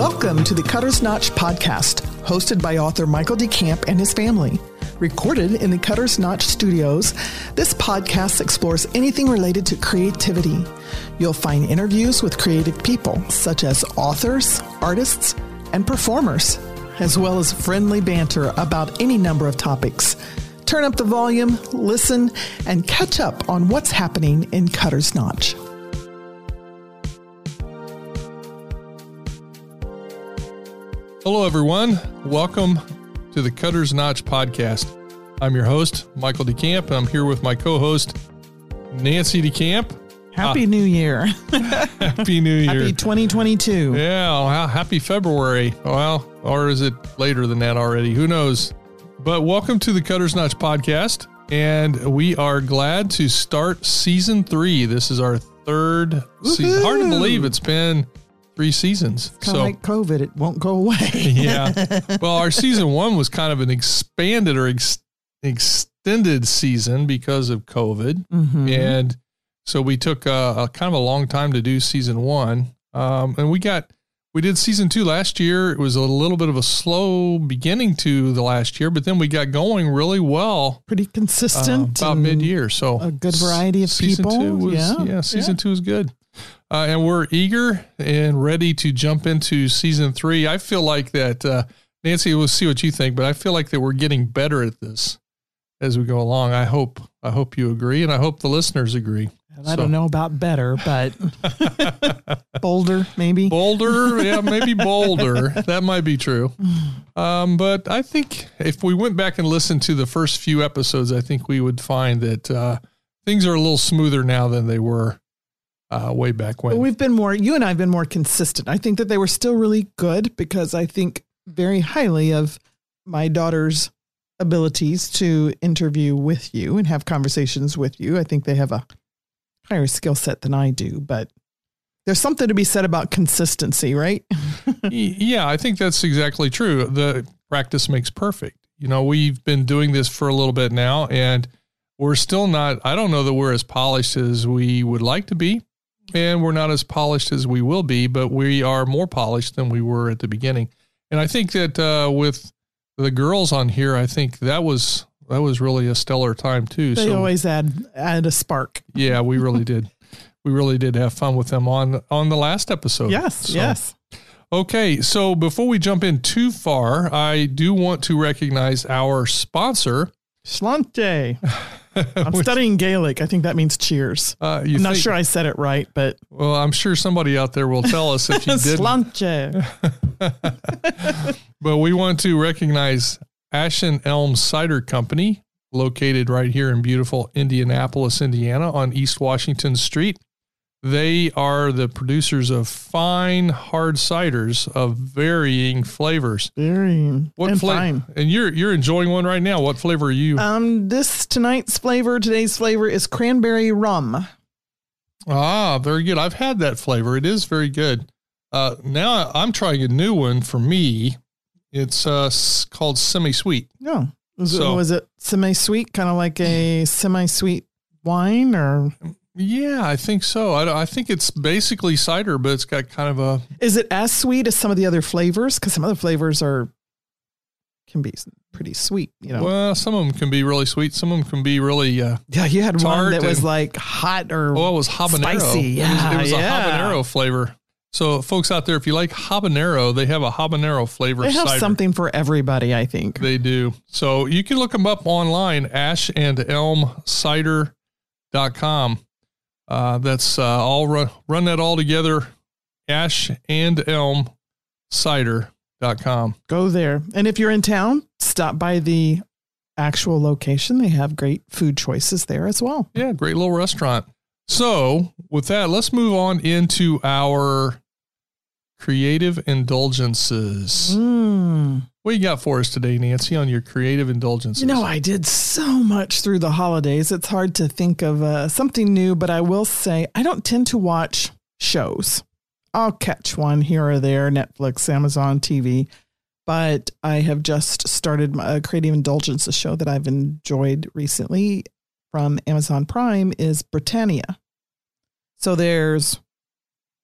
Welcome to the Cutter's Notch podcast, hosted by author Michael DeCamp and his family. Recorded in the Cutter's Notch studios, this podcast explores anything related to creativity. You'll find interviews with creative people, such as authors, artists, and performers, as well as friendly banter about any number of topics. Turn up the volume, listen, and catch up on what's happening in Cutter's Notch. Hello, everyone. Welcome to the Cutter's Notch podcast. I'm your host, Michael DeCamp, and I'm here with my co-host, Nancy DeCamp. Happy New Year. Happy New Year. Happy 2022. Yeah, happy February. Well, or is it later than that already? Who knows? But welcome to the Cutter's Notch podcast, and we are glad to start season 3. This is our third season. Hard to believe it's been 3 seasons. Kind of like COVID, it won't go away. Yeah. Well, our season 1 was kind of an expanded or extended season because of COVID. Mm-hmm. And so we took a kind of a long time to do season 1. And we did season 2 last year. It was a little bit of a slow beginning to the last year, but then we got going really well. Pretty consistent. About mid-year. So a good variety of season people. 2 was, season 2 is good. And we're eager and ready to jump into season 3. I feel like that, Nancy, we'll see what you think, but I feel like that we're getting better at this as we go along. I hope you agree, and I hope the listeners agree. I don't know about better, but bolder, maybe. Bolder, yeah, maybe bolder. That might be true. But I think if we went back and listened to the first few episodes, I think we would find that things are a little smoother now than they were way back when. You and I have been more consistent. I think that they were still really good because I think very highly of my daughter's abilities to interview with you and have conversations with you. I think they have a higher skill set than I do, but there's something to be said about consistency, right? Yeah, I think that's exactly true. The practice makes perfect. You know, we've been doing this for a little bit now, and we're still not, I don't know that we're as polished as we would like to be. And we're not as polished as we will be, but we are more polished than we were at the beginning. And I think that with the girls on here, I think that was really a stellar time too. They always add a spark. Yeah, we really did. We really did have fun with them on the last episode. Yes. Okay, so before we jump in too far, I do want to recognize our sponsor, Slante. I'm studying Gaelic. I think that means cheers. I'm not sure I said it right, but... Well, I'm sure somebody out there will tell us if you didn't. Slante. But we want to recognize Ash and Elm Cider Company, located right here in beautiful Indianapolis, Indiana, on East Washington Street. They are the producers of fine, hard ciders of varying flavors. Fine. And you're enjoying one right now. What flavor are you? Today's flavor is cranberry rum. Ah, very good. I've had that flavor. It is very good. Now I'm trying a new one for me. It's called semi-sweet. No. Was it semi-sweet? Kind of like a semi-sweet wine or... Yeah, I think so. I think it's basically cider, but it's got kind of a... Is it as sweet as some of the other flavors? Because some other flavors can be pretty sweet, you know. Well, some of them can be really sweet. Some of them can be really yeah, you had one that was like hot or it was habanero. Spicy. Yeah, it was a habanero flavor. So folks out there, if you like habanero, they have a habanero flavor cider. They have something for everybody, I think. They do. So you can look them up online, ashandelmcider.com. That's all run that all together, ashandelmcider.com. Go there. And if you're in town, stop by the actual location. They have great food choices there as well. Yeah, great little restaurant. So with that, let's move on into our creative indulgences. What you got for us today, Nancy, on your creative indulgences? You know, I did so much through the holidays. It's hard to think of something new, but I will say I don't tend to watch shows. I'll catch one here or there, Netflix, Amazon TV, but I have just started a creative indulgences show that I've enjoyed recently from Amazon Prime is Britannia. So there's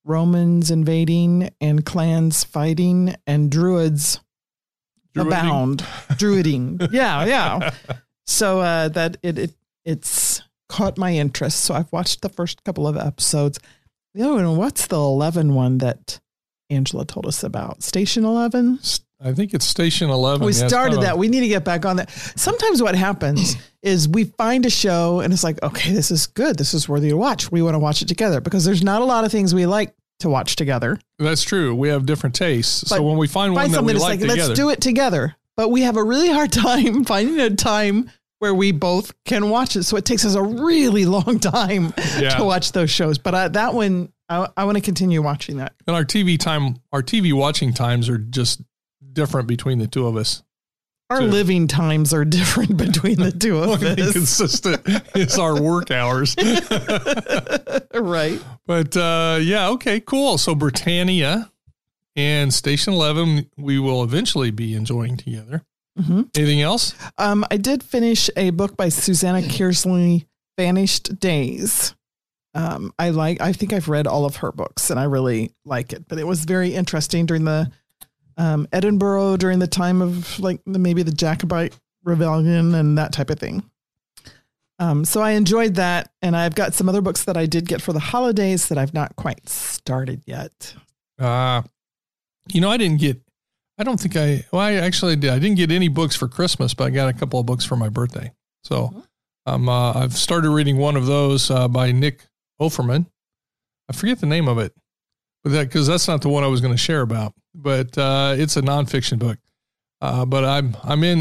Romans invading and clans fighting and druids abound. Druiding. Yeah. So that it's caught my interest. So I've watched the first couple of episodes. The other one, what's the 11 one that Angela told us about? Station 11? I think it's Station 11. We started that. We need to get back on that. Sometimes what happens is we find a show and it's like, okay, this is good. This is worthy to watch. We want to watch it together because there's not a lot of things we like to watch together. That's true. We have different tastes. So when we find one that we like together, let's do it together. But we have a really hard time finding a time where we both can watch it. So it takes us a really long time to watch those shows. But that one, I want to continue watching that. And our TV watching times are just different between the two of us. Our living times are different between the two of us. Consistent is our work hours. Right. But okay, cool. So Britannia and Station 11, we will eventually be enjoying together. Mm-hmm. Anything else? I did finish a book by Susanna Kearsley, Vanished Days. I think I've read all of her books and I really like it, but it was very interesting during the Edinburgh, during the time of maybe the Jacobite Rebellion and that type of thing. So I enjoyed that. And I've got some other books that I did get for the holidays that I've not quite started yet. I didn't get, I actually did. I didn't get any books for Christmas, but I got a couple of books for my birthday. So I've started reading one of those by Nick Offerman. I forget the name of it, because that's not the one I was going to share about. But it's a nonfiction book. But I'm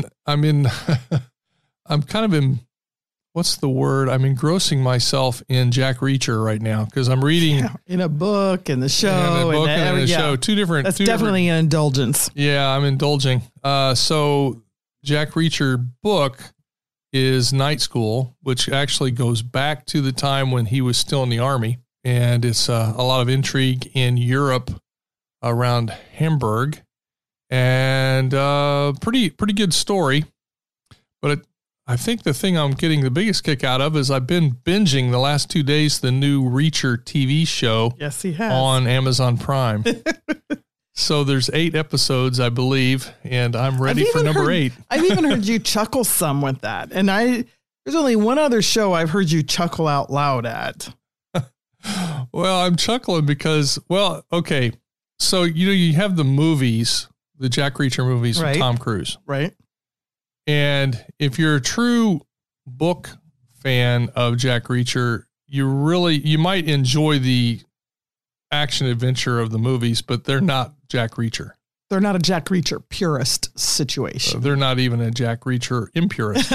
kind of in, what's the word? I'm engrossing myself in Jack Reacher right now because I'm reading in a book and the show and the show. Two different. That's definitely an indulgence. Yeah, I'm indulging. So Jack Reacher book is Night School, which actually goes back to the time when he was still in the Army. And it's a lot of intrigue in Europe around Hamburg, and pretty good story. But I think the thing I'm getting the biggest kick out of is I've been binging the last 2 days the new Reacher TV show. Yes, he has. On Amazon Prime. So there's 8 episodes, I believe, and I'm ready for number 8. I've even heard you chuckle some with that, and there's only one other show I've heard you chuckle out loud at. Well, I'm chuckling because, okay. So, you have the movies, the Jack Reacher movies with Tom Cruise. Right. And if you're a true book fan of Jack Reacher, you might enjoy the action adventure of the movies, but they're not Jack Reacher. They're not a Jack Reacher purist situation. They're not even a Jack Reacher impurist.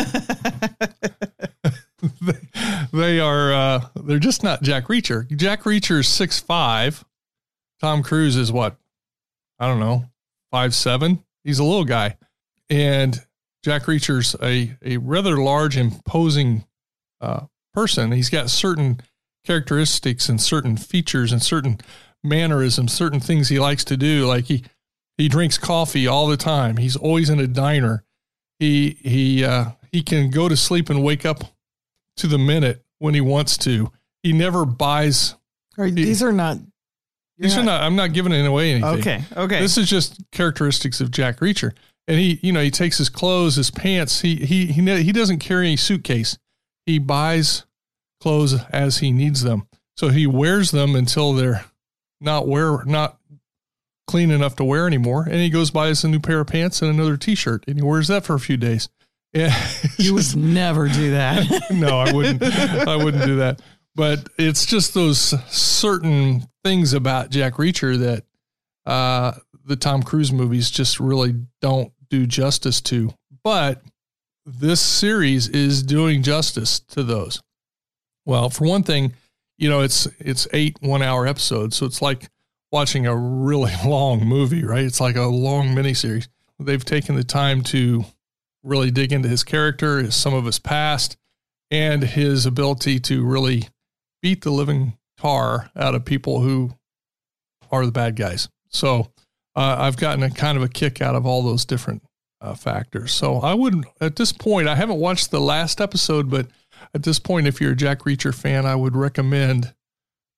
They're just not Jack Reacher. Jack Reacher's 6'5". Tom Cruise is what? I don't know, 5'7". He's a little guy. And Jack Reacher's a rather large, imposing person. He's got certain characteristics and certain features and certain mannerisms, certain things he likes to do. Like he drinks coffee all the time. He's always in a diner. He can go to sleep and wake up to the minute when he wants to. He never buys. These are not. I'm not giving it away anything. Okay. This is just characteristics of Jack Reacher. And he takes his clothes, his pants. He doesn't carry any suitcase. He buys clothes as he needs them. So he wears them until they're not clean enough to wear anymore. And he goes buys a new pair of pants and another t-shirt, and he wears that for a few days. Yeah. You would never do that. No, I wouldn't do that. But it's just those certain things about Jack Reacher that the Tom Cruise movies just really don't do justice to. But this series is doing justice to those. Well, for one thing, it's 8 1-hour episodes. So it's like watching a really long movie, right? It's like a long miniseries. They've taken the time to really dig into his character, some of his past, and his ability to really beat the living tar out of people who are the bad guys. So I've gotten a kind of a kick out of all those different factors. So I wouldn't, at this point, I haven't watched the last episode, but at this point, if you're a Jack Reacher fan, I would recommend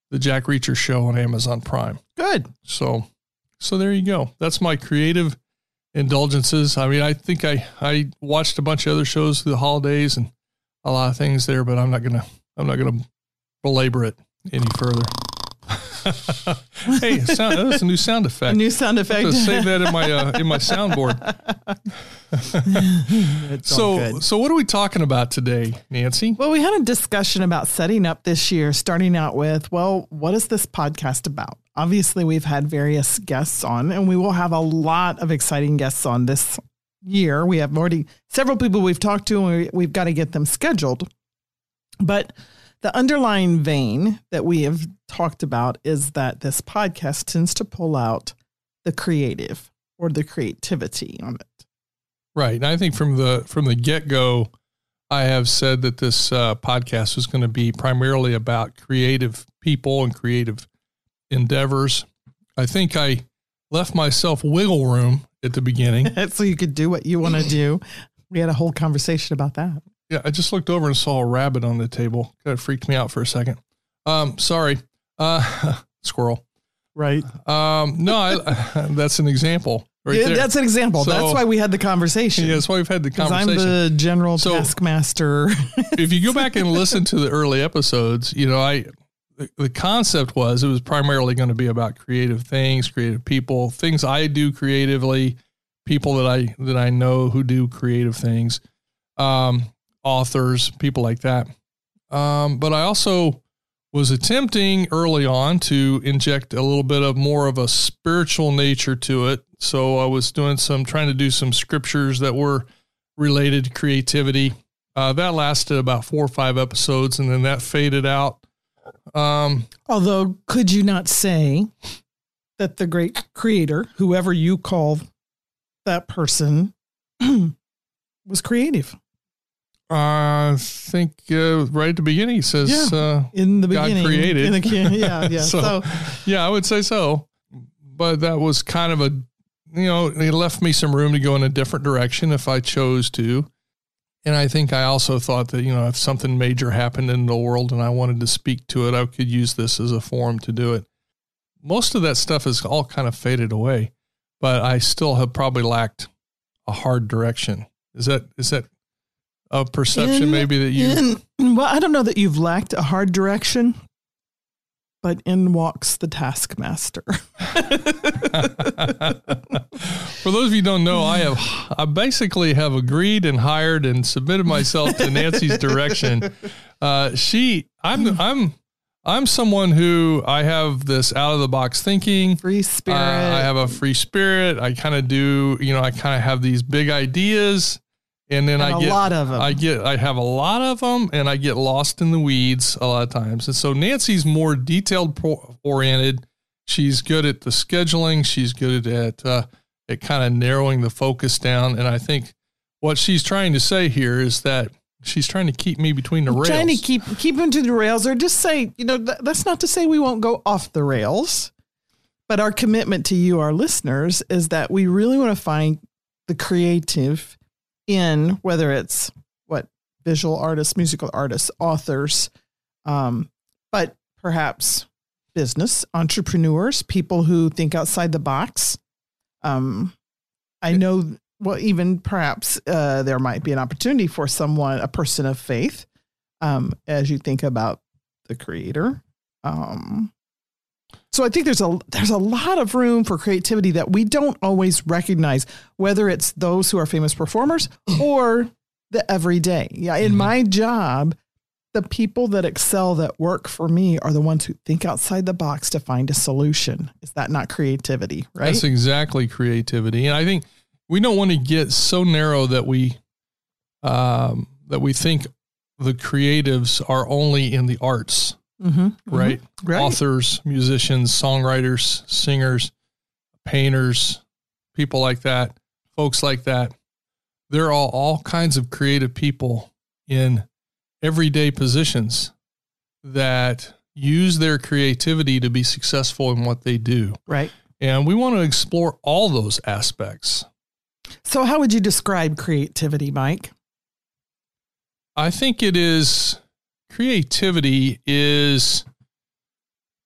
the Jack Reacher Show on Amazon Prime. Good. So there you go. That's my creative indulgences. I mean, I think I watched a bunch of other shows through the holidays and a lot of things there, but I'm not gonna belabor it any further. Hey, that's a new sound effect. A new sound effect. I'll have to save that in my soundboard. So what are we talking about today, Nancy? Well, we had a discussion about setting up this year, starting out with, well, what is this podcast about? Obviously, we've had various guests on, and we will have a lot of exciting guests on this year. We have already several people we've talked to, and we've got to get them scheduled. But the underlying vein that we have talked about is that this podcast tends to pull out the creative or the creativity on it. Right. And I think from the get-go, I have said that this podcast was going to be primarily about creative people and creative endeavors. I think I left myself wiggle room at the beginning. So you could do what you want to do. We had a whole conversation about that. Yeah, I just looked over and saw a rabbit on the table. Kind of freaked me out for a second. Sorry. Squirrel. Right. That's an example right there. That's an example. So, that's why we had the conversation. Yeah, that's why we've had the conversation. I'm the general taskmaster. If you go back and listen to the early episodes, the concept was it was primarily going to be about creative things, creative people, things I do creatively, people that I know who do creative things. Authors, people like that. But I also was attempting early on to inject a little bit of more of a spiritual nature to it. So I was trying to do some scriptures that were related to creativity. That lasted about 4 or 5 episodes, and then that faded out. Although, could you not say that the great creator, whoever you call that person, was creative? I think right at the beginning, he says, in the God beginning, created. Yeah. so, I would say so. But that was kind of it left me some room to go in a different direction if I chose to. And I think I also thought that, if something major happened in the world and I wanted to speak to it, I could use this as a forum to do it. Most of that stuff is all kind of faded away, but I still have probably lacked a hard direction. Is that a perception maybe that you... Well, I don't know that you've lacked a hard direction, but in walks the taskmaster. For those of you who don't know, I basically have agreed and hired and submitted myself to Nancy's direction. I'm someone who I have this out of the box thinking. Free spirit. I have a free spirit. I kind of do, I kind of have these big ideas. And then I have a lot of them, and I get lost in the weeds a lot of times. And so Nancy's more detailed oriented. She's good at the scheduling. She's good at kind of narrowing the focus down. And I think what she's trying to say here is that she's trying to keep me between the rails. Trying to keep into the rails, or just say, that's not to say we won't go off the rails. But our commitment to you, our listeners, is that we really want to find the creative in whether it's visual artists, musical artists, authors, but perhaps business entrepreneurs, people who think outside the box. I know, even perhaps there might be an opportunity for a person of faith, as you think about the creator. So I think there's a lot of room for creativity that we don't always recognize, whether it's those who are famous performers or the everyday. Yeah. In my job, the people that excel, that work for me, are the ones who think outside the box to find a solution. Is that not creativity, right? That's exactly creativity. And I think we don't want to get so narrow that we think the creatives are only in the arts. Mm-hmm, right? Mm-hmm. Right. Authors, musicians, songwriters, singers, painters, people like that, folks like that. They're all kinds of creative people in everyday positions that use their creativity to be successful in what they do. Right. And we want to explore all those aspects. So how would you describe creativity, Mike? I think creativity is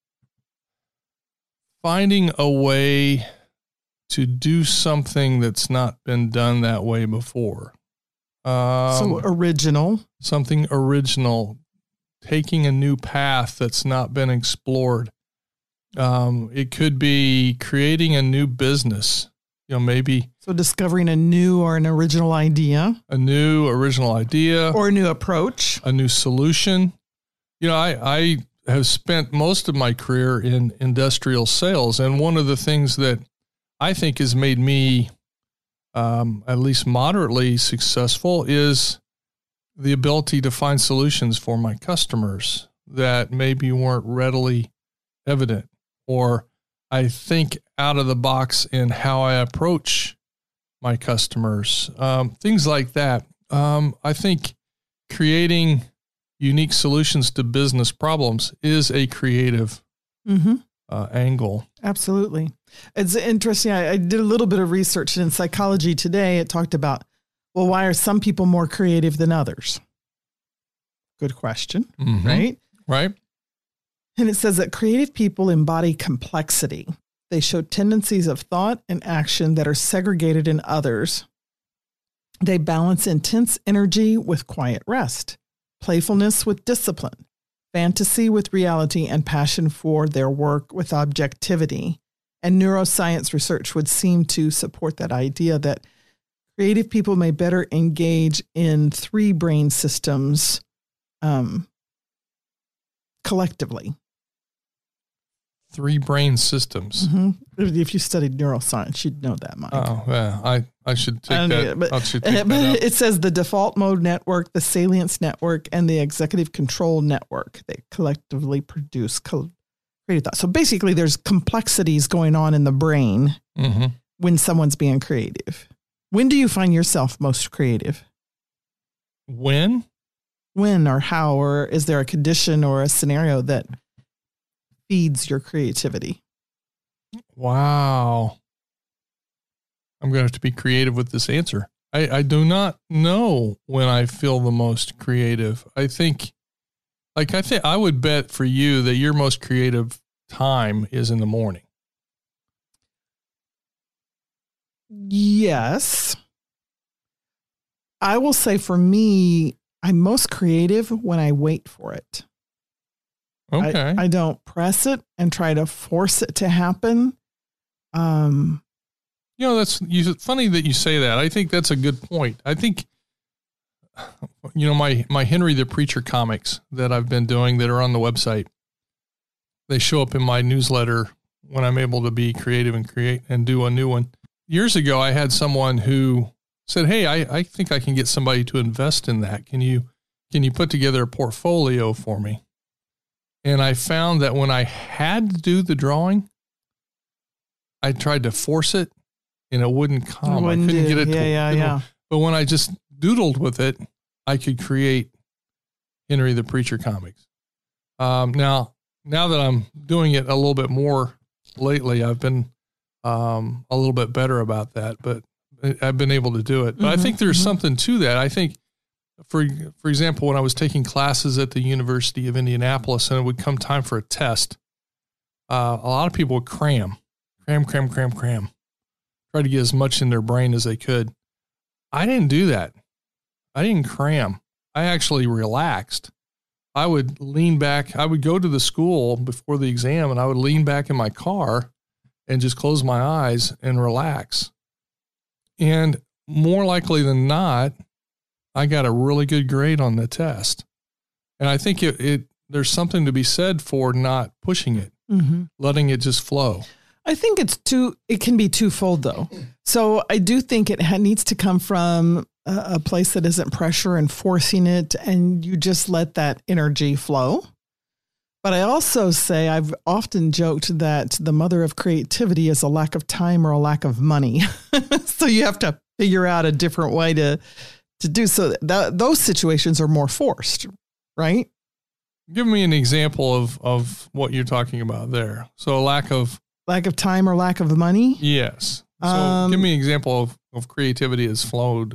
finding a way to do something that's not been done that way before. So original. Something original, taking a new path that's not been explored. It could be creating a new business, maybe. So discovering a new or an original idea. A new original idea. Or a new approach. A new solution. I have spent most of my career in industrial sales. And one of the things that I think has made me at least moderately successful is the ability to find solutions for my customers that maybe weren't readily evident, or I think out of the box in how I approach my customers, things like that. I think creating unique solutions to business problems is a creative angle. Absolutely. It's interesting. I did a little bit of research in Psychology Today. It talked about, well, why are some people more creative than others? Good question, right? Right. And it says that creative people embody complexity. They show tendencies of thought and action that are segregated in others. They balance intense energy with quiet rest, playfulness with discipline, fantasy with reality, and passion for their work with objectivity. And neuroscience research would seem to support that idea that creative people may better engage in 3 brain systems collectively. 3 brain systems. If you studied neuroscience, you'd know that, Mike. Oh, yeah. I should take that. But It says the default mode network, the salience network, and the executive control network. They collectively produce creative thought. So basically, there's complexities going on in the brain when someone's being creative. When do you find yourself most creative? When or how, or is there a condition or a scenario that feeds your creativity? Wow. I'm going to have to be creative with this answer. I do not know when I feel the most creative. I think I would bet for you that your most creative time is in the morning. Yes. I will say for me, I'm most creative when I wait for it. Okay. I don't press it and try to force it to happen. That's funny that you say that. I think that's a good point. I think, my Henry the Preacher comics that I've been doing that are on the website, they show up in my newsletter when I'm able to be creative and create and do a new one. Years ago, I had someone who said, "Hey, I think I can get somebody to invest in that. Can you put together a portfolio for me?" And I found that when I had to do the drawing, I tried to force it and it wouldn't come. I couldn't get it to. But when I just doodled with it, I could create Henry the Preacher comics. Now that I'm doing it a little bit more lately, I've been a little bit better about that, but I've been able to do it. But I think there's something to that. I think, for example, when I was taking classes at the University of Indianapolis and it would come time for a test, a lot of people would cram, try to get as much in their brain as they could. I didn't do that. I didn't cram. I actually relaxed. I would lean back. I would go to the school before the exam and I would lean back in my car and just close my eyes and relax. And more likely than not, I got a really good grade on the test. And I think there's something to be said for not pushing it, letting it just flow. I think it can be twofold though. So I do think it needs to come from a place that isn't pressure and forcing it, and you just let that energy flow. But I also say, I've often joked that the mother of creativity is a lack of time or a lack of money. So you have to figure out a different way to do so. Those situations are more forced, right? Give me an example of what you're talking about there. So a lack of time or lack of money? Yes. So give me an example of creativity has flowed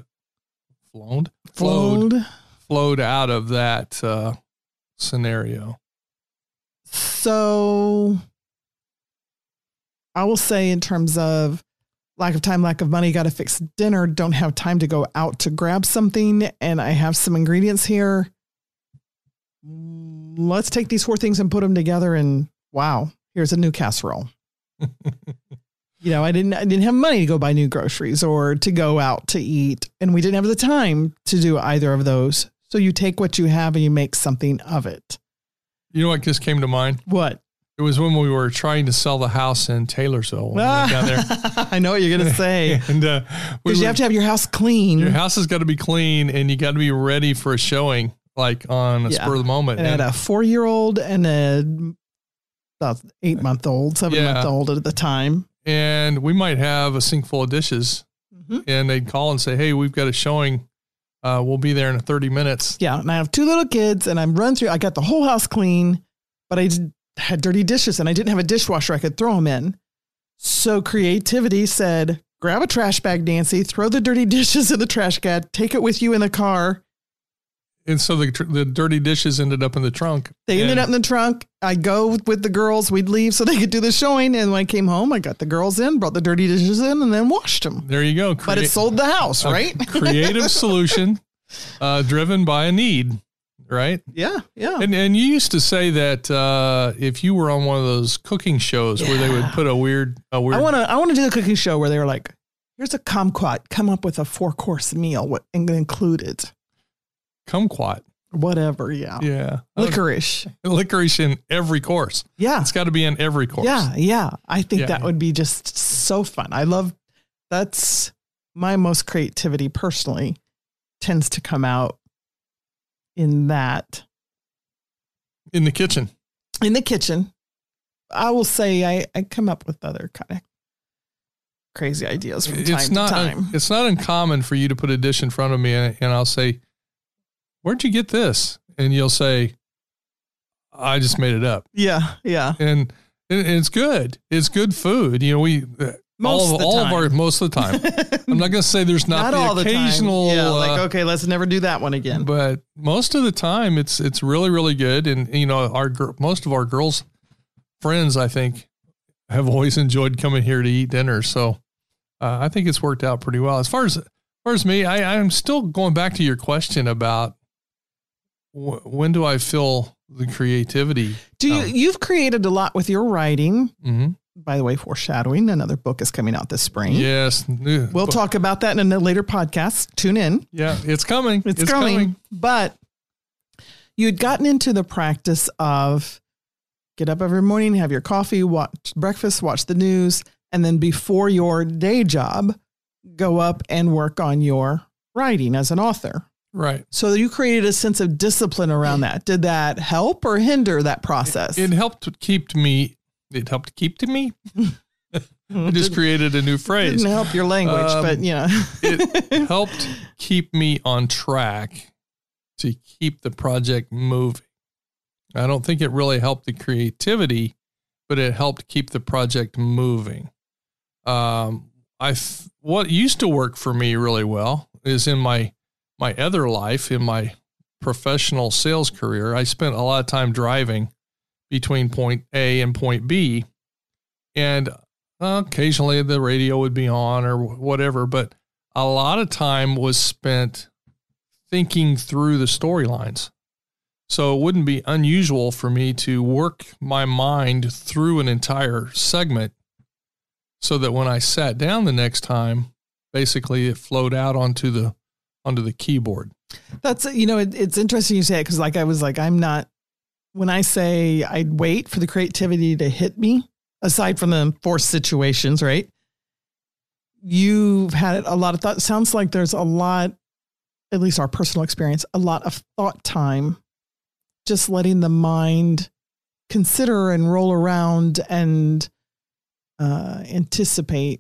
out of that scenario. So I will say in terms of lack of time, lack of money, got to fix dinner, don't have time to go out to grab something, and I have some ingredients here. Let's take these 4 things and put them together, and wow, here's a new casserole. I didn't have money to go buy new groceries or to go out to eat, and we didn't have the time to do either of those. So you take what you have and you make something of it. You know what just came to mind? What? It was when we were trying to sell the house in Taylorsville. When we went down there. I know what you're going to say. And because you have to have your house clean. Your house has got to be clean, and you got to be ready for a showing, like on a spur of the moment. And I had a 4-year-old and about 8-month-old, 7-month-old at the time. And we might have a sink full of dishes, and they'd call and say, "Hey, we've got a showing. We'll be there in 30 minutes." Yeah, and I have 2 little kids, and I'm running through. I got the whole house clean, but I had dirty dishes, and I didn't have a dishwasher I could throw them in. So creativity said, grab a trash bag, Nancy, throw the dirty dishes in the trash can, take it with you in the car. And so the dirty dishes ended up in the trunk. They ended up in the trunk. I go with the girls. We'd leave so they could do the showing. And when I came home, I got the girls in, brought the dirty dishes in, and then washed them. There you go. But it sold the house, right? Creative solution driven by a need. Right? Yeah, yeah. And you used to say that if you were on one of those cooking shows where they would put a weird. I want to do a cooking show where they were like, "Here's a kumquat. Come up with a 4-course meal. What included?" Kumquat. Whatever. Yeah. Yeah. Licorice. Licorice in every course. Yeah. It's got to be in every course. Yeah. Yeah. I think that would be just so fun. That's my most creativity personally tends to come out in that. In the kitchen. In the kitchen. I will say I come up with other kind of crazy ideas from time to time. It's not uncommon for you to put a dish in front of me and I'll say, "Where'd you get this?" And you'll say, "I just made it up." Yeah. Yeah. And it's good. It's good food. Most of the time. I'm not going to say there's not the occasional. Yeah, okay, let's never do that one again. But most of the time, it's really, really good. And most of our girls' friends, I think, have always enjoyed coming here to eat dinner. So I think it's worked out pretty well. As far as me, I'm still going back to your question about when do I feel the creativity? You've created a lot with your writing. Mm-hmm. By the way, foreshadowing, another book is coming out this spring. Yes. We'll talk about that in a later podcast. Tune in. Yeah, it's coming. It's coming. But you had gotten into the practice of get up every morning, have your coffee, watch breakfast, watch the news, and then before your day job, go up and work on your writing as an author. Right. So you created a sense of discipline around that. Did that help or hinder that process? It helped keep me. It helped keep to me. I just created a new phrase. Didn't help your language, but it helped keep me on track to keep the project moving. I don't think it really helped the creativity, but it helped keep the project moving. What used to work for me really well is in my other life, in my professional sales career, I spent a lot of time driving between point A and point B. And occasionally the radio would be on or whatever, but a lot of time was spent thinking through the storylines. So it wouldn't be unusual for me to work my mind through an entire segment so that when I sat down the next time, basically it flowed out onto the keyboard. That's, it's interesting you say it because when I say I'd wait for the creativity to hit me, aside from the forced situations, right? You've had a lot of thought. Sounds like there's a lot, at least our personal experience, a lot of thought time, just letting the mind consider and roll around and anticipate.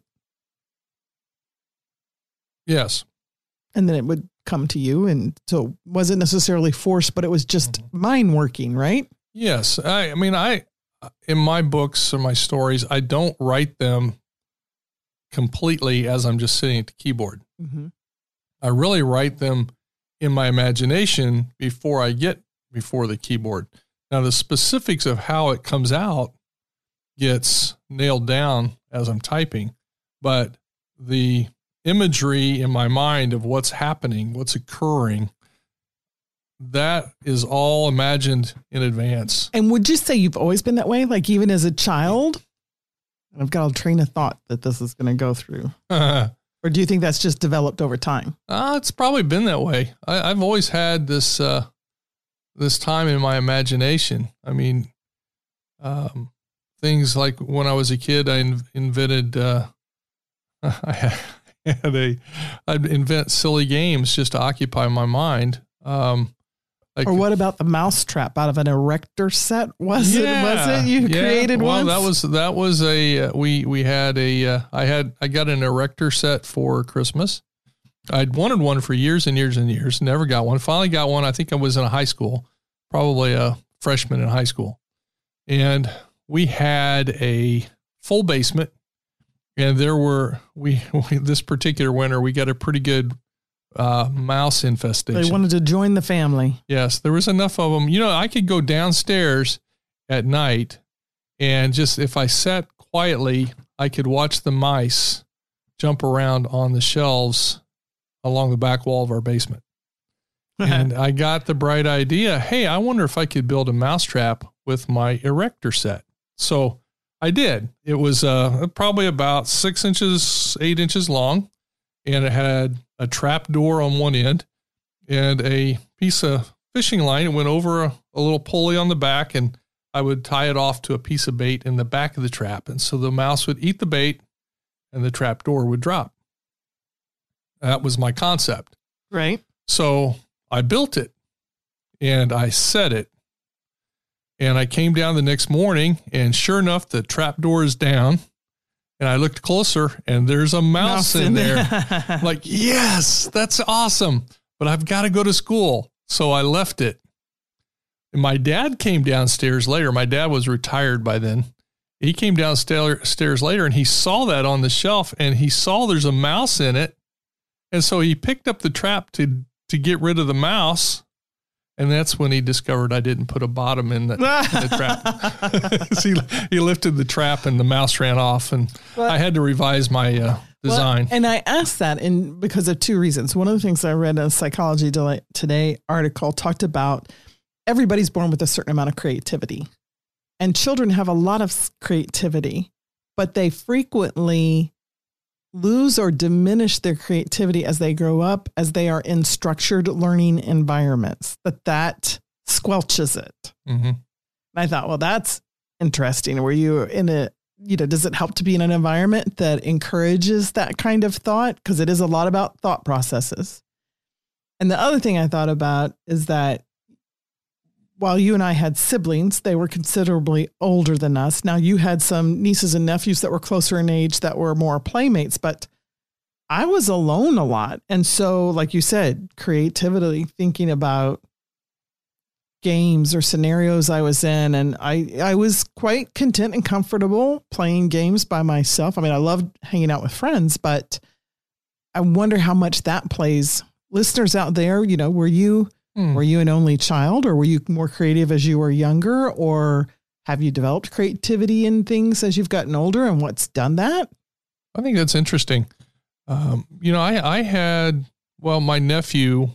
Yes. And then it would come to you. And so it wasn't necessarily forced, but it was just mind working, right? Yes. I mean, in my books or my stories, I don't write them completely as I'm just sitting at the keyboard. Mm-hmm. I really write them in my imagination before I get before the keyboard. Now, the specifics of how it comes out gets nailed down as I'm typing, but the imagery in my mind of what's happening, what's occurring, that is all imagined in advance. And would you say you've always been that way? Like even as a child? I've got a train of thought that this is going to go through. Or do you think that's just developed over time? It's probably been that way. I've always had this time in my imagination. I mean, things like when I was a kid, I invented, I'd invent silly games just to occupy my mind. Or what about the mousetrap out of an erector set? Was it you created once? Well, that was we had I got an erector set for Christmas. I'd wanted one for years and years and years. Never got one. Finally got one. I think I was in high school, probably a freshman in high school. And we had a full basement, and there were, this particular winter, we got a pretty good mouse infestation. They wanted to join the family. Yes, there was enough of them. I could go downstairs at night, and just if I sat quietly, I could watch the mice jump around on the shelves along the back wall of our basement. And I got the bright idea, hey, I wonder if I could build a mousetrap with my erector set. So I did. It was probably about 8 inches long, and it had a trap door on one end and a piece of fishing line. It went over a little pulley on the back, and I would tie it off to a piece of bait in the back of the trap. And so the mouse would eat the bait and the trap door would drop. That was my concept. Right. So I built it and I set it, and I came down the next morning, and sure enough, the trap door is down. And I looked closer, and there's a mouse in there. I'm like, yes, that's awesome. But I've got to go to school. So I left it. And my dad came downstairs later. My dad was retired by then. He came downstairs later, and he saw that on the shelf, and he saw there's a mouse in it. And so he picked up the trap to get rid of the mouse. And that's when he discovered I didn't put a bottom in the trap. So he lifted the trap and the mouse ran off, and I had to revise my design. And I asked that because of two reasons. One of the things I read in a Psychology Today article talked about everybody's born with a certain amount of creativity, and children have a lot of creativity, but they frequently lose or diminish their creativity as they grow up, as they are in structured learning environments, that squelches it. Mm-hmm. And I thought, well, that's interesting. Were you in does it help to be in an environment that encourages that kind of thought? Because it is a lot about thought processes. And the other thing I thought about is that while you and I had siblings, they were considerably older than us. Now, you had some nieces and nephews that were closer in age that were more playmates, but I was alone a lot. And so, like you said, creativity, thinking about games or scenarios I was in, and I was quite content and comfortable playing games by myself. I mean, I loved hanging out with friends, but I wonder how much that plays. Listeners out there, were you an only child, or were you more creative as you were younger, or have you developed creativity in things as you've gotten older, and what's done that? I think that's interesting. I had my nephew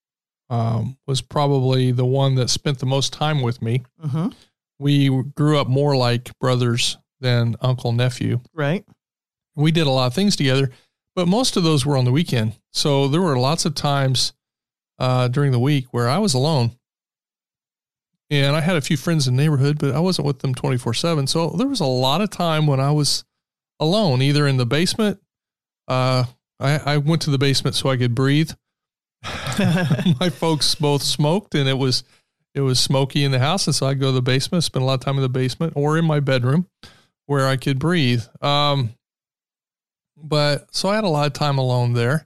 was probably the one that spent the most time with me. Mm-hmm. We grew up more like brothers than uncle nephew. Right. We did a lot of things together, but most of those were on the weekend. So there were lots of times during the week where I was alone, and I had a few friends in the neighborhood, but I wasn't with them 24/7. So there was a lot of time when I was alone, either in the basement. I went to the basement so I could breathe. My folks both smoked, and it was smoky in the house. And so I'd go to the basement, spend a lot of time in the basement or in my bedroom where I could breathe. But so I had a lot of time alone there.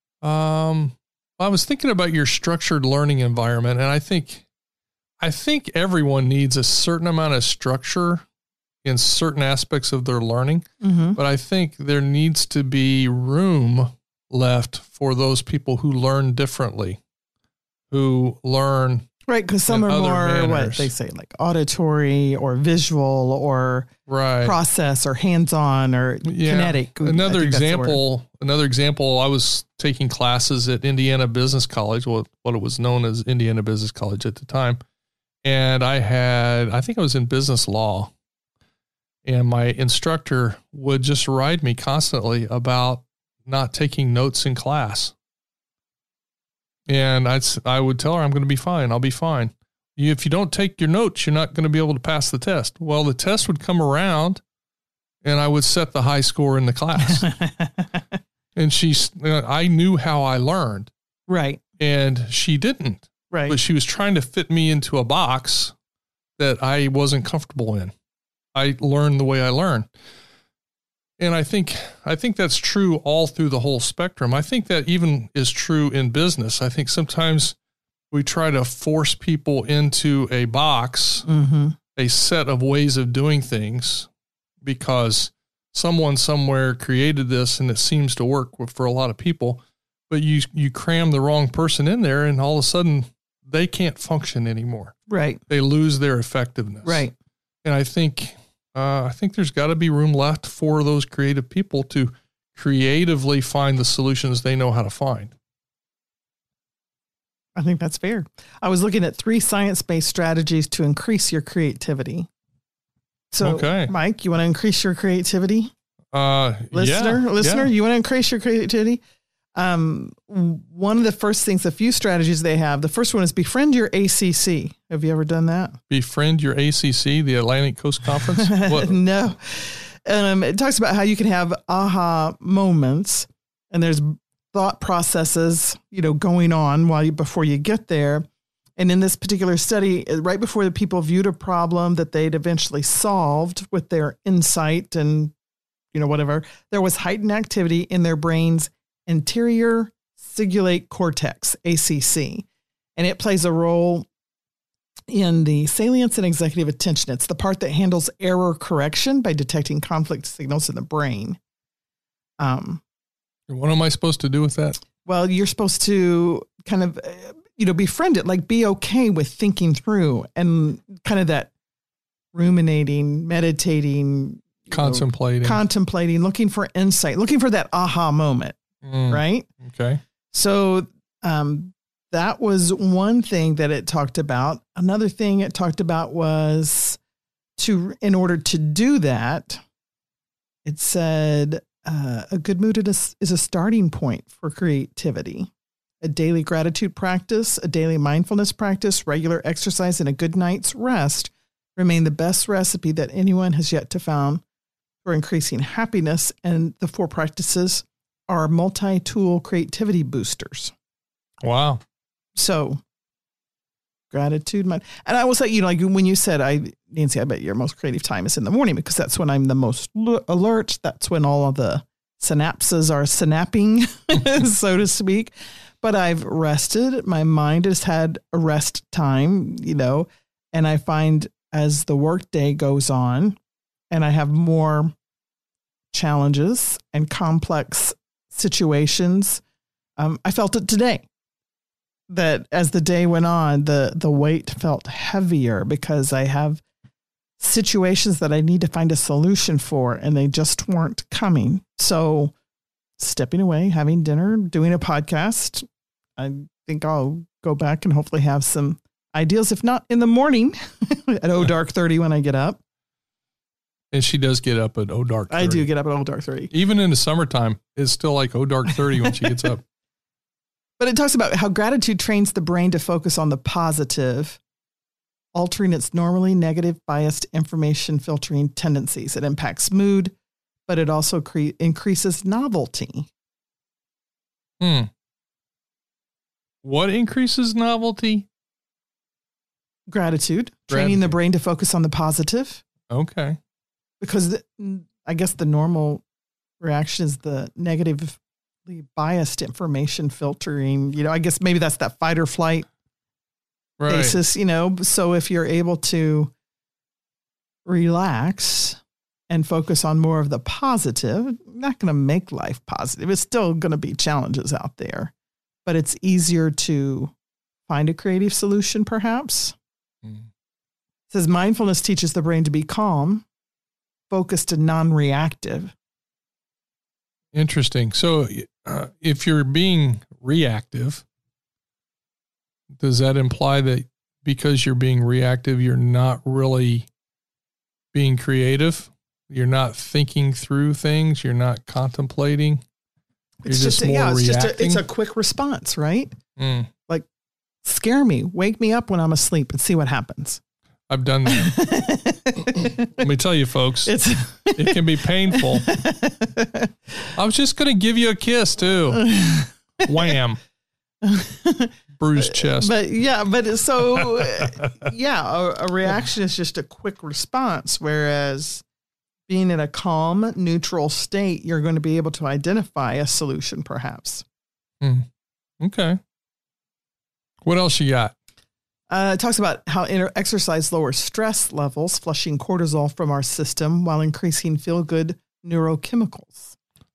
I was thinking about your structured learning environment, and I think everyone needs a certain amount of structure in certain aspects of their learning. Mm-hmm. But I think there needs to be room left for those people who learn differently, who learn. Right, because some are more manners. what they say, like auditory or visual or process or hands-on or kinetic. Another example. I was taking classes at Indiana Business College, what it was known as Indiana Business College at the time, and I think I was in business law, and my instructor would just ride me constantly about not taking notes in class. And I would tell her, I'm going to be fine. I'll be fine. If you don't take your notes, you're not going to be able to pass the test. Well, the test would come around and I would set the high score in the class. And I knew how I learned. Right. And she didn't. Right. But she was trying to fit me into a box that I wasn't comfortable in. I learned the way I learn. And I think that's true all through the whole spectrum. I think that even is true in business. I think sometimes we try to force people into a box, a set of ways of doing things, because someone somewhere created this and it seems to work for a lot of people, but you cram the wrong person in there and all of a sudden they can't function anymore. Right. They lose their effectiveness. Right. And I think there's got to be room left for those creative people to creatively find the solutions they know how to find. I think that's fair. I was looking at 3 science-based strategies to increase your creativity. So, okay. Mike, you want to increase your creativity? Listener, you want to increase your creativity? One of the first things, a few strategies they have, the first one is befriend your ACC. Have you ever done that? Befriend your ACC, the Atlantic Coast Conference? No. It talks about how you can have aha moments and there's thought processes, going on before you get there. And in this particular study, right before the people viewed a problem that they'd eventually solved with their insight and, whatever, there was heightened activity in their brain's anterior cingulate cortex, ACC, and it plays a role in the salience and executive attention. It's the part that handles error correction by detecting conflict signals in the brain. What am I supposed to do with that? Well, you're supposed to kind of, befriend it, like be okay with thinking through and kind of that ruminating, meditating, contemplating, looking for insight, looking for that aha moment. Right? Okay. So that was one thing that it talked about. Another thing it talked about was in order to do that, it said a good mood is a starting point for creativity. A daily gratitude practice, a daily mindfulness practice, regular exercise, and a good night's rest remain the best recipe that anyone has yet to found for increasing happiness. And the 4 practices are multi-tool creativity boosters. Wow. So gratitude. And I will say, like when you said, Nancy, I bet your most creative time is in the morning because that's when I'm the most alert. That's when all of the synapses are snapping, so to speak. But I've rested. My mind has had a rest time, and I find as the workday goes on and I have more challenges and complex situations. I felt it today that as the day went on, the weight felt heavier because I have situations that I need to find a solution for and they just weren't coming. So stepping away, having dinner, doing a podcast, I think I'll go back and hopefully have some ideas, if not in the morning at dark 30 when I get up. And she does get up at dark 30. I do get up at dark 30. Even in the summertime, it's still like dark 30 when she gets up. But it talks about how gratitude trains the brain to focus on the positive, altering its normally negative biased information filtering tendencies. It impacts mood, but it also increases novelty. What increases novelty? Gratitude. Training the brain to focus on the positive. Okay. Because I guess the normal reaction is the negatively biased information filtering. I guess maybe that's that fight or flight basis, So if you're able to relax and focus on more of the positive, not going to make life positive. It's still going to be challenges out there, but it's easier to find a creative solution, perhaps. It says mindfulness teaches the brain to be calm, focused, and non-reactive. Interesting. So if you're being reactive, does that imply that because you're being reactive, you're not really being creative? You're not thinking through things. You're not contemplating. It's just it's a quick response, right? Like, scare me, wake me up when I'm asleep and see what happens. I've done that. Let me tell you, folks, it can be painful. I was just going to give you a kiss too. Wham. Bruised chest. A reaction is just a quick response, whereas being in a calm, neutral state, you're going to be able to identify a solution, perhaps. Okay. What else you got? It talks about how exercise lowers stress levels, flushing cortisol from our system while increasing feel-good neurochemicals.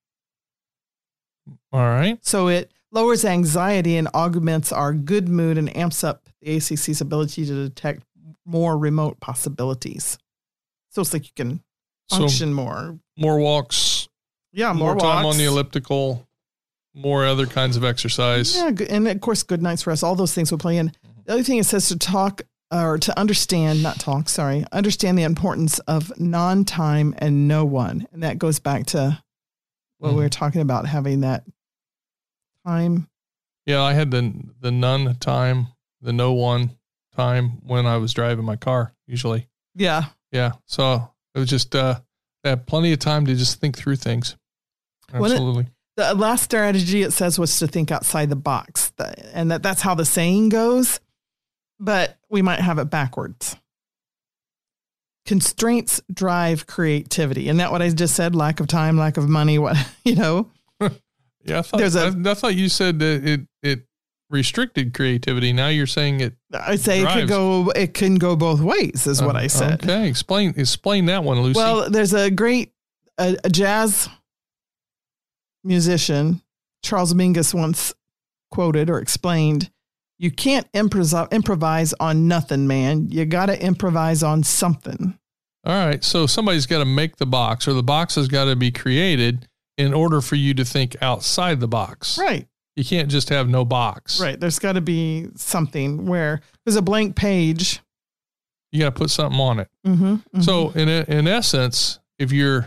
All right. So it lowers anxiety and augments our good mood and amps up the ACC's ability to detect more remote possibilities. So it's like you can function more. More walks. Yeah, more time walks. on the elliptical, more other kinds of exercise. Yeah, and of course, good night's rest. All those things will play in. The other thing it says understand the importance of non-time and no one. And that goes back to what we were talking about, having that time. Yeah, I had the none time, the no one time when I was driving my car, usually. Yeah. Yeah. So it was just, I had plenty of time to just think through things. Absolutely. The last strategy it says was to think outside the box. And that's how the saying goes. But we might have it backwards. Constraints drive creativity. Isn't that what I just said? Lack of time, lack of money, Yeah, I thought you said that it restricted creativity. Now you're saying it. I say it can go both ways, is what I said. Okay, explain that one, Lucy. Well, there's a great a jazz musician, Charles Mingus, once quoted or explained, "You can't improvise on nothing, man. You got to improvise on something." All right. So somebody's got to make the box, or the box has got to be created in order for you to think outside the box. Right. You can't just have no box. Right. There's got to be something where there's a blank page. You got to put something on it. Mm-hmm. So in essence, if you're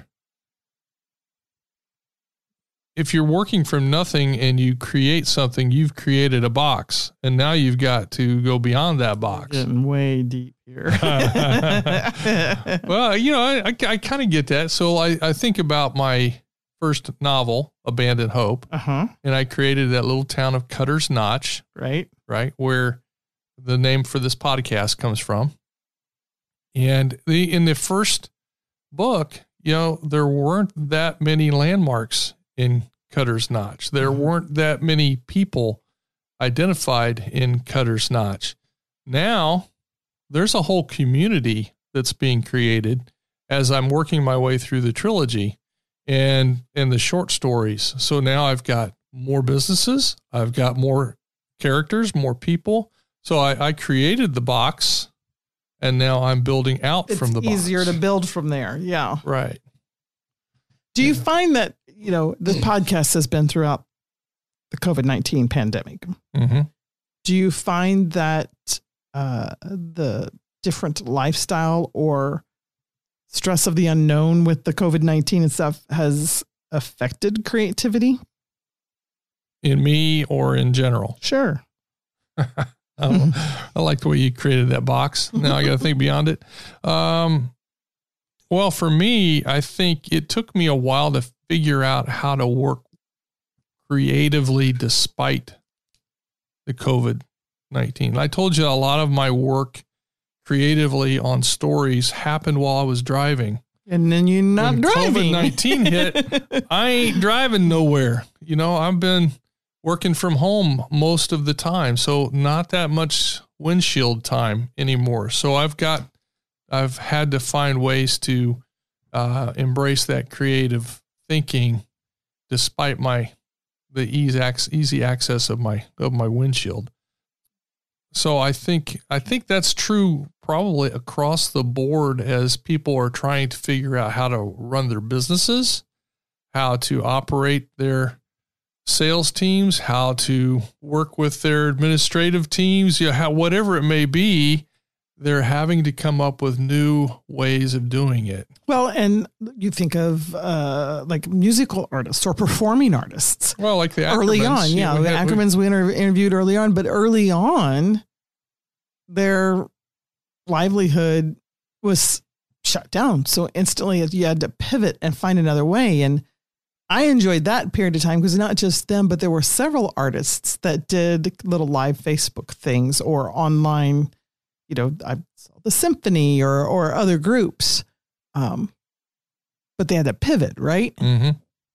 working from nothing and you create something, you've created a box, and now you've got to go beyond that box. Getting way deep here. Well, I kind of get that. So I think about my first novel, Abandoned Hope, and I created that little town of Cutter's Notch, right, where the name for this podcast comes from. And in the first book, there weren't that many landmarks in Cutter's Notch. There weren't that many people identified in Cutter's Notch. Now there's a whole community that's being created as I'm working my way through the trilogy and the short stories. So now I've got more businesses. I've got more characters, more people. So I created the box, and now I'm building out from the box. It's easier to build from there. Yeah. Right. Do you find that, this podcast has been throughout the COVID-19 pandemic? Mm-hmm. Do you find that the different lifestyle or stress of the unknown with the COVID-19 and stuff has affected creativity? In me or in general? Sure. I like the way you created that box. Now I got to think beyond it. Well, for me, I think it took me a while to figure out how to work creatively despite the COVID-19. I told you a lot of my work creatively on stories happened while I was driving. And then you're not when driving. COVID-19 hit, I ain't driving nowhere. I've been working from home most of the time, so not that much windshield time anymore. So I've had to find ways to embrace that creative thinking, despite the easy access of my windshield. So I think that's true probably across the board as people are trying to figure out how to run their businesses, how to operate their sales teams, how to work with their administrative teams, whatever it may be, they're having to come up with new ways of doing it. Well, and you think of like musical artists or performing artists. Well, like the Ackermans. Early on, the Ackermans we interviewed early on, but early on, their livelihood was shut down. So instantly you had to pivot and find another way. And I enjoyed that period of time because not just them, but there were several artists that did little live Facebook things or online, I saw the symphony or other groups. But they had to pivot, right? Mm-hmm.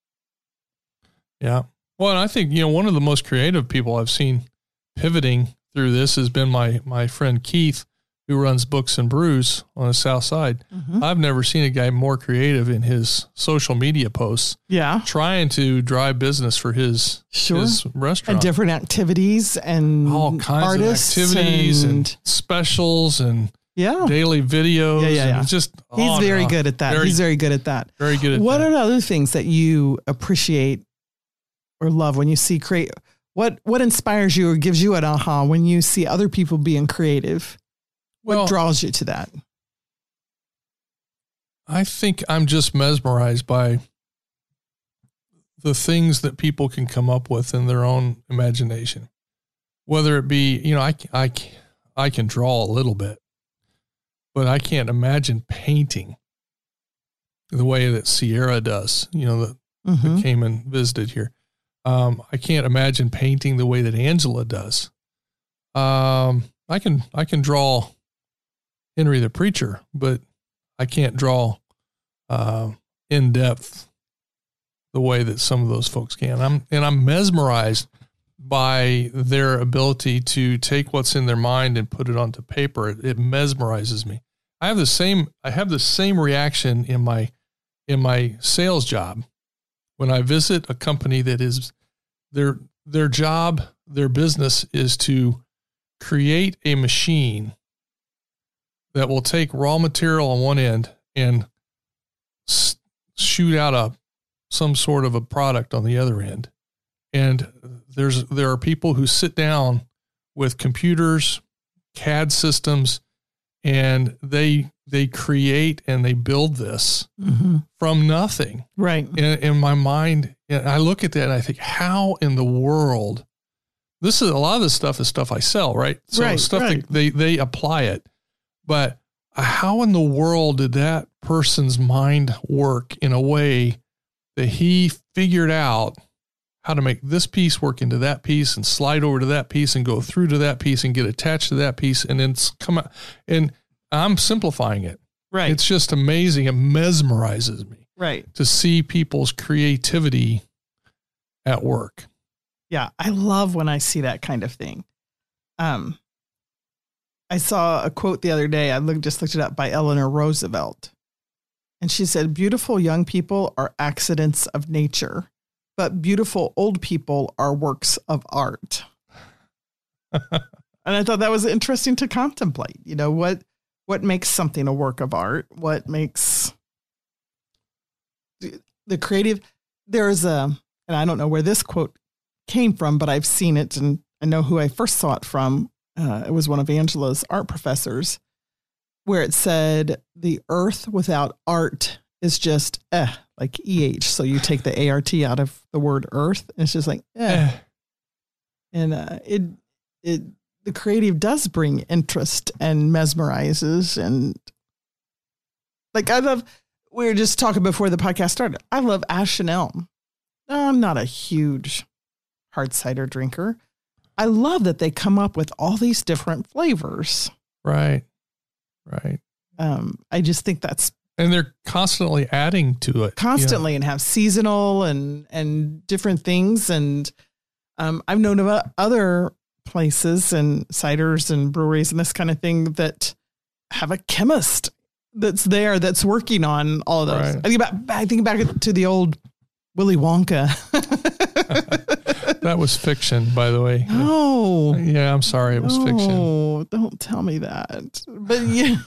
Yeah. Well, and I think, one of the most creative people I've seen pivoting through this has been my friend Keith, who runs Books and Brews on the South Side. Mm-hmm. I've never seen a guy more creative in his social media posts. Yeah. Trying to drive business for his restaurant. And different activities and all kinds of activities and specials and daily videos. Yeah. And just he's very good at that. He's very good at that. Very good at what that. What are other things that you appreciate or love when you see what inspires you or gives you an aha when you see other people being creative? What draws you to that? I think I'm just mesmerized by the things that people can come up with in their own imagination. Whether it be, I can draw a little bit, but I can't imagine painting the way that Sierra does, that came and visited here. I can't imagine painting the way that Angela does. I can draw Henry the Preacher, but I can't draw in depth the way that some of those folks can. I'm mesmerized by their ability to take what's in their mind and put it onto paper. It mesmerizes me. I have the same reaction in my sales job when I visit a company that is their job, their business is to create a machine that will take raw material on one end and shoot out some sort of a product on the other end. And there are people who sit down with computers, CAD systems, and they create and they build this from nothing. Right. In my mind, I look at that and I think, how in the world? A lot of this stuff is stuff I sell, right? So that they apply it. But how in the world did that person's mind work in a way that he figured out how to make this piece work into that piece and slide over to that piece and go through to that piece and get attached to that piece and then come out? And I'm simplifying it. Right. It's just amazing. It mesmerizes me. Right. To see people's creativity at work. Yeah. I love when I see that kind of thing. I saw a quote the other day. I just looked it up by Eleanor Roosevelt. And she said, beautiful young people are accidents of nature, but beautiful old people are works of art. And I thought that was interesting to contemplate. What makes something a work of art? What makes the creative? And I don't know where this quote came from, but I've seen it and I know who I first saw it from. It was one of Angela's art professors, where it said, the earth without art is just like EH. So you take the ART out of the word earth, and it's just like And the creative does bring interest and mesmerizes. And like, we were just talking before the podcast started. I love Ash and Elm. I'm not a huge hard cider drinker. I love that they come up with all these different flavors. Right. I just think and they're constantly adding to it. And have seasonal and different things. And I've known about other places and ciders and breweries and this kind of thing that have a chemist that's working on all of those. Right. I think back to the old Willy Wonka. That was fiction, by the way. No. Yeah, I'm sorry. It was fiction. Oh, don't tell me that. But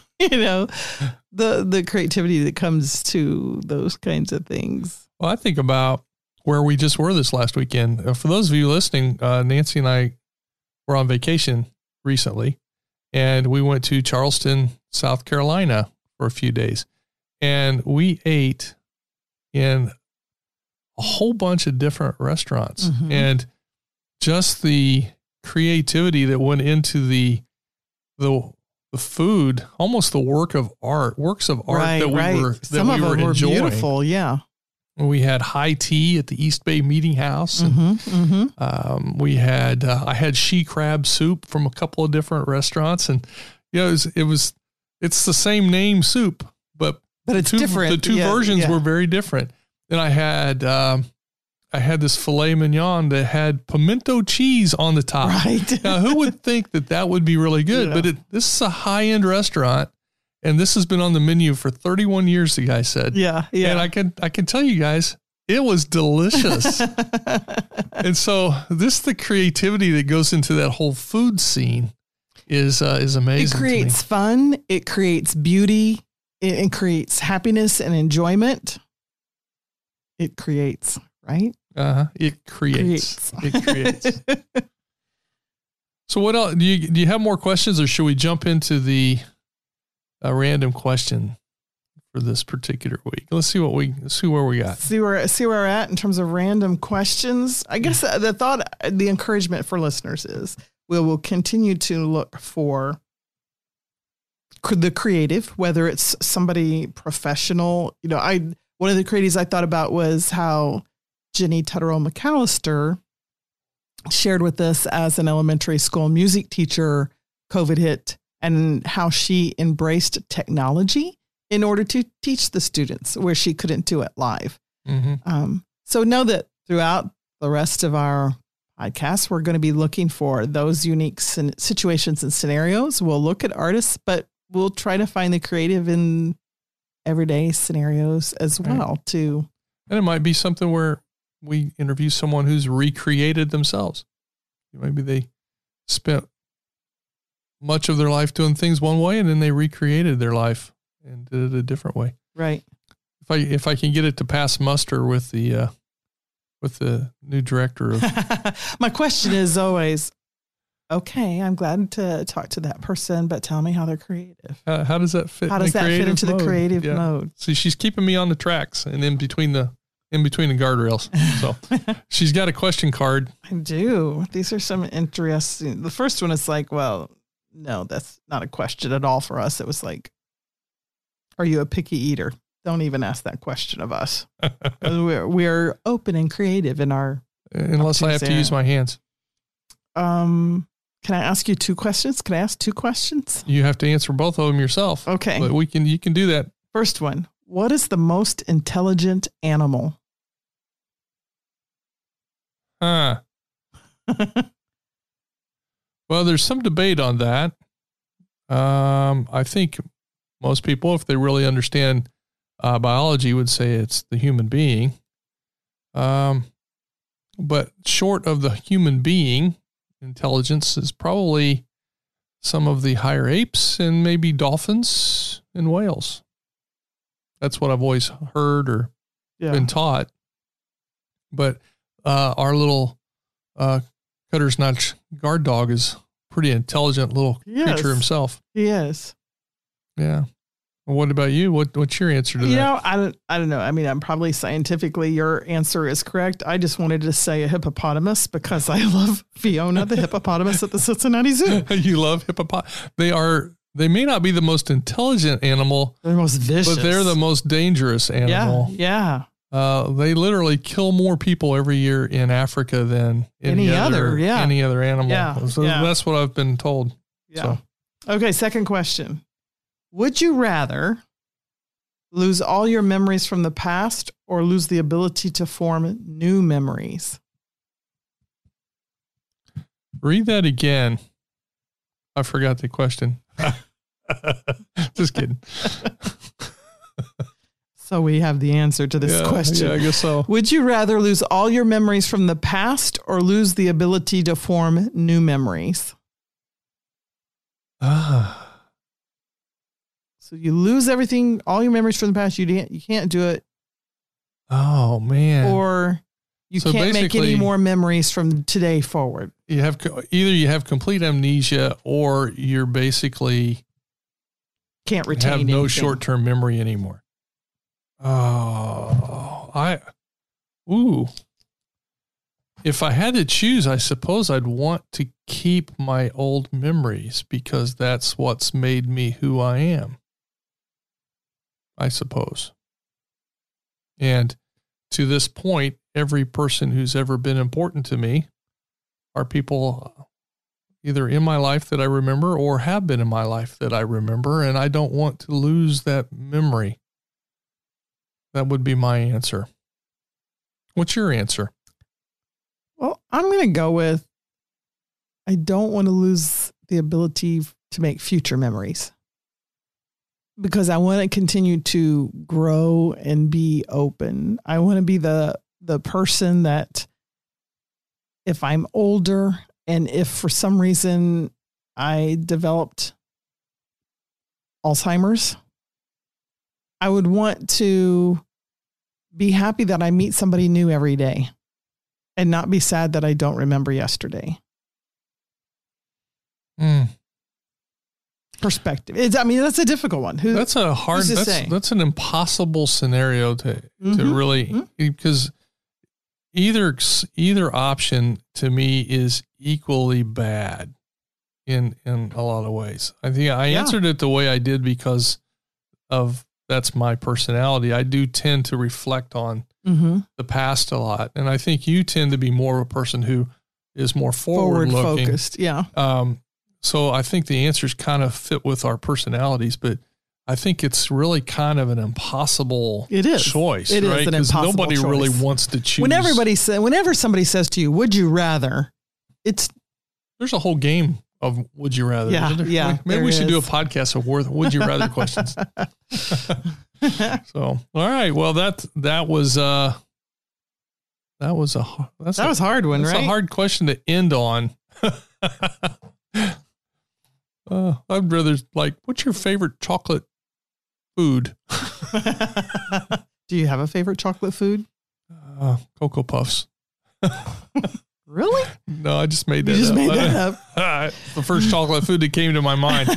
the creativity that comes to those kinds of things. Well, I think about where we just were this last weekend. For those of you listening, Nancy and I were on vacation recently, and we went to Charleston, South Carolina for a few days. And we ate in a whole bunch of different restaurants. Mm-hmm. And just the creativity that went into the food, almost the works of art that we were Some of them were enjoying. Beautiful, yeah. We had high tea at the East Bay Meeting House. And, we had I had she crab soup from a couple of different restaurants, and it's the same name soup, but it's different. The two versions were very different. And I had this filet mignon that had pimento cheese on the top. Right. Now, who would think that would be really good? Yeah. But this is a high-end restaurant, and this has been on the menu for 31 years, the guy said. Yeah, yeah. And I can tell you guys, it was delicious. And so the creativity that goes into that whole food scene is amazing. It creates fun. It creates beauty. It creates happiness and enjoyment. It creates, right? It creates. It creates. So what else? Do you have more questions, or should we jump into the random question for this particular week? Let's see where we got. See where we're at in terms of random questions. I guess the encouragement for listeners is we will continue to look for the creative, whether it's somebody professional. One of the creatives I thought about was how Jenny Tutterall McAllister shared with us as an elementary school music teacher, COVID hit, and how she embraced technology in order to teach the students where she couldn't do it live. Mm-hmm. So know that throughout the rest of our podcast, we're going to be looking for those unique situations and scenarios. We'll look at artists, but we'll try to find the creative in everyday scenarios as well, too. And it might be something where we interview someone who's recreated themselves. Maybe they spent much of their life doing things one way, and then they recreated their life and did it a different way. Right. If I can get it to pass muster with the new director of my question is always, okay, I'm glad to talk to that person, but tell me how they're creative. How does that fit? How does that fit into the creative mode? See, she's keeping me on the tracks and in between the guardrails. So she's got a question card. I do. These are some interesting. The first one is like, well, no, that's not a question at all for us. It was like, are you a picky eater? Don't even ask that question of us. We're open and creative in our. Unless I have to use my hands. Can I ask you 2 questions? Can I ask 2 questions? You have to answer both of them yourself. Okay. But you can do that. First one. What is the most intelligent animal? Well, there's some debate on that. I think most people, if they really understand biology, would say it's the human being. But short of the human being, intelligence is probably some of the higher apes and maybe dolphins and whales. That's what I've always heard or been taught. But our little Cutter's Notch guard dog is a pretty intelligent little creature himself. He is. Yeah. Well, what about you? What's your answer to that? I don't know. I mean, I'm probably scientifically your answer is correct. I just wanted to say a hippopotamus because I love Fiona, the hippopotamus at the Cincinnati Zoo. You love hippopotamus. They may not be the most intelligent animal. They're the most vicious. But they're the most dangerous animal. Yeah. They literally kill more people every year in Africa than any other animal. Yeah. So that's what I've been told. Yeah. So. Okay. Second question. Would you rather lose all your memories from the past or lose the ability to form new memories? Read that again. I forgot the question. Just kidding. So we have the answer to this question. Yeah, I guess so. Would you rather lose all your memories from the past or lose the ability to form new memories? So you lose everything, all your memories from the past. You can't do it. Oh, man. Or you can't make any more memories from today forward. You have either you have complete amnesia or you're basically can't retain have no anything. short-term memory anymore. If I had to choose, I suppose I'd want to keep my old memories because that's what's made me who I am. I suppose. And to this point, every person who's ever been important to me are people either in my life that I remember or have been in my life that I remember, and I don't want to lose that memory. That would be my answer. What's your answer? Well, I'm going to go with I don't want to lose the ability to make future memories because I want to continue to grow and be open. I want to be the person that if I'm older and if for some reason I developed Alzheimer's, I would want to be happy that I meet somebody new every day and not be sad that I don't remember yesterday. Perspective. That's a difficult one. That's an impossible scenario to really, because either option to me is equally bad in a lot of ways. I think I answered it the way I did because of that's my personality. I do tend to reflect on the past a lot. And I think you tend to be more of a person who is more forward focused. Yeah. So I think the answers kind of fit with our personalities, but I think it's really kind of an impossible choice. It is an impossible nobody choice. Really wants to choose. Whenever somebody says to you, would you rather, there's a whole game of would you rather. Yeah. Maybe we should do a podcast of would you rather questions. So, all right. Well, that was a hard one, right? That's a hard question to end on. I'd rather what's your favorite chocolate food? Do you have a favorite chocolate food? Cocoa Puffs. Really? No, I just made that up. You just up. made that up. The first chocolate food that came to my mind.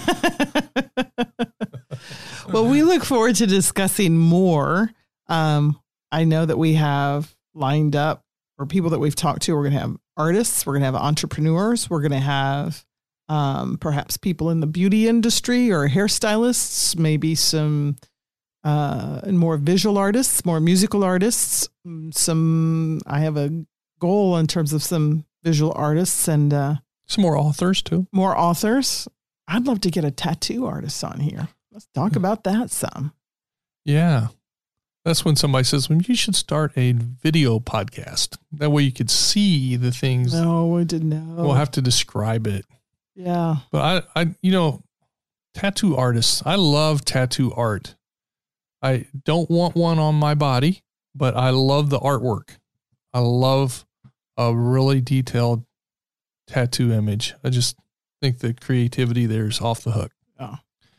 Well, we look forward to discussing more. I know that we have lined up for people that we've talked to. We're going to have artists. We're going to have entrepreneurs. We're going to have perhaps people in the beauty industry or hairstylists, maybe some more visual artists, more musical artists. I have a goal in terms of some visual artists and some more authors too. More authors. I'd love to get a tattoo artist on here. Let's talk about that some. Yeah. That's when somebody says, well, you should start a video podcast. That way you could see the things. No, I didn't know. We'll have to describe it. Yeah. But I tattoo artists, I love tattoo art. I don't want one on my body, but I love the artwork. I love a really detailed tattoo image. I just think the creativity there is off the hook. Oh.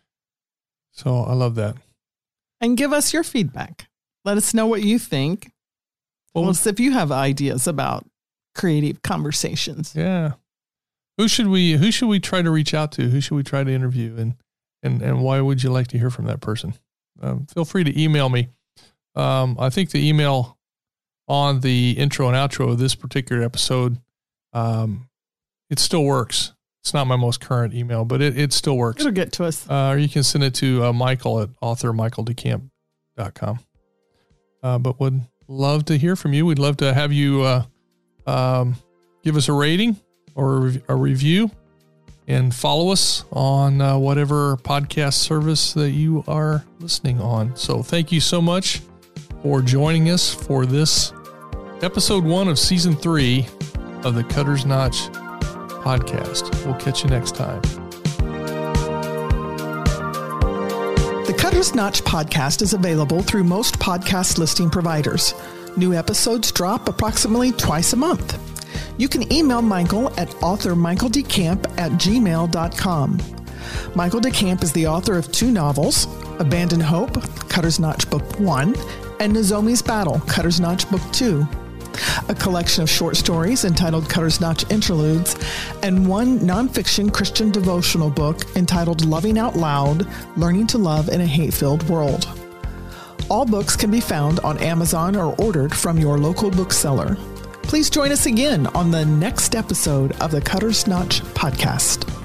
So I love that. And give us your feedback. Let us know what you think. Well, if you have ideas about creative conversations. Yeah. Who should we try to reach out to? Who should we try to interview? And why would you like to hear from that person? Feel free to email me. I think the email on the intro and outro of this particular episode, it still works. It's not my most current email, but it still works. It'll get to us. Or you can send it to Michael at authormichaeldecamp.com. But would love to hear from you. We'd love to have you give us a rating or a review and follow us on whatever podcast service that you are listening on. So thank you so much for joining us for this episode 1 of season 3 of the Cutter's Notch podcast. We'll catch you next time. The Cutter's Cutter's Notch podcast is available through most podcast listing providers. New episodes drop approximately twice a month. You can email Michael at authormichaeldecamp@gmail.com. Michael DeCamp is the author of 2 novels, Abandoned Hope, Cutter's Notch Book 1, and Nozomi's Battle, Cutter's Notch Book 2. A collection of short stories entitled Cutter's Notch Interludes, and 1 nonfiction Christian devotional book entitled Loving Out Loud, Learning to Love in a Hate-Filled World. All books can be found on Amazon or ordered from your local bookseller. Please join us again on the next episode of the Cutter's Notch podcast.